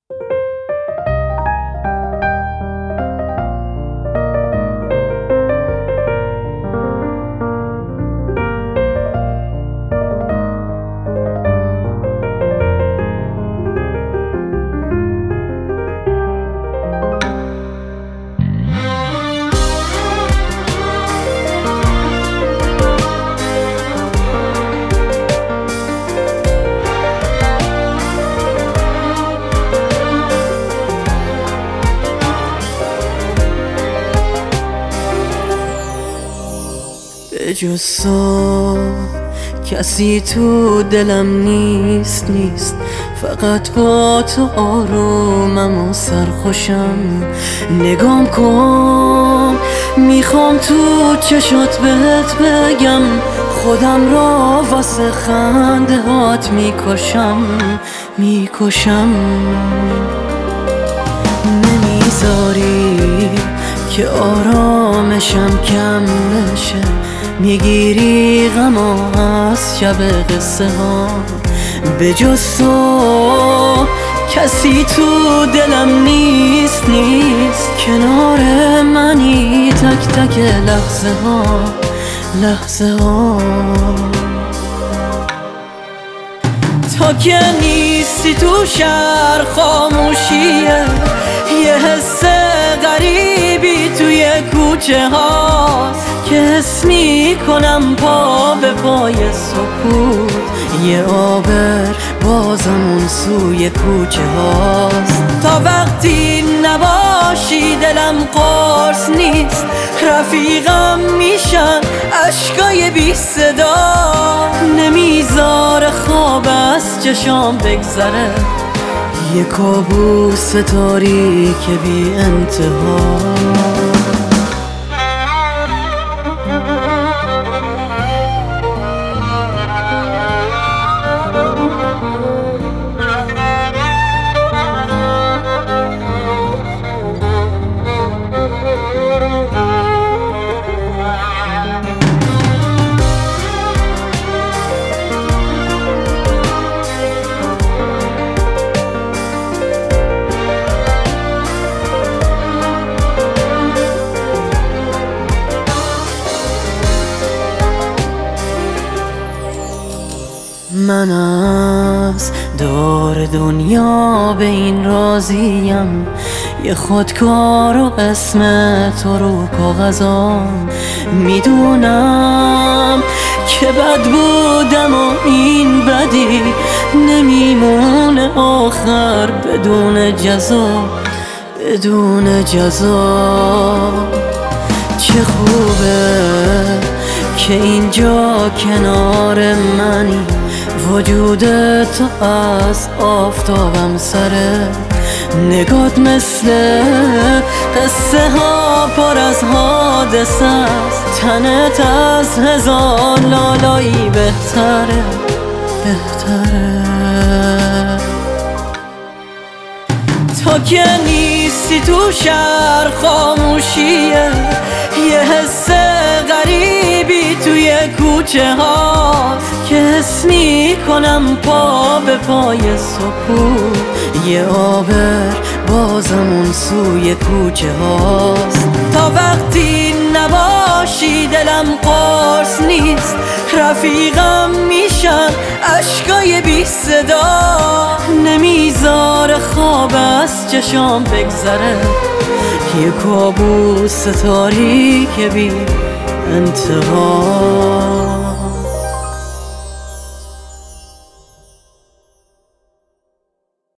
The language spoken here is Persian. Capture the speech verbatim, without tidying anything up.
جز تو کسی تو دلم نیست نیست فقط با تو آرومم و سرخوشم. نگام کن میخوام تو چشات بهت بگم خودم را واسه خنده هات میکشم میکشم. نمیذاری که آرامشم کم بشه، میگیری غمو از شب قصه ها. به جز تو کسی تو دلم نیست نیست کنار منی تک تک لحظه ها لحظه ها. تا که نیستی تو شهر خاموشیه، یه حس غریبی توی کوچه هاست که حس میکنم پا به پای سکوت یه آبر بازم اون سوی کوچه هاست. تا وقتی نباشی دلم قرص نیست، رفیقم میشن عشقای بی صدا. نمیذاره خواب از چشام بگذره، یه کابوس تاریک بی انتها. من از دار دنیا به این راضیم، یه خودکار و اسم تو رو کاغذام. میدونم که بد بودم و این بدی نمیمونه آخر بدون جزا بدون جزا. چه خوبه که اینجا کنار منی، وجود تو از آفتابم سره. نگات مثل قصه ها پر از حادثه است، تنت از هزار لالایی بهتره بهتره. تا که نیستی تو شهر خاموشیه، یه حس غریبی توی کوچه هاست که حس میکنم پا به پای سکوت یه آبر بازم اون سوی کوچه هاست. تا وقتی نباشی دلم قرص نیست، رفیقم میشن عشقای بی صدا. نمیذاره خواب از چشام بگذره، یه کابوس تاریک بی انتها.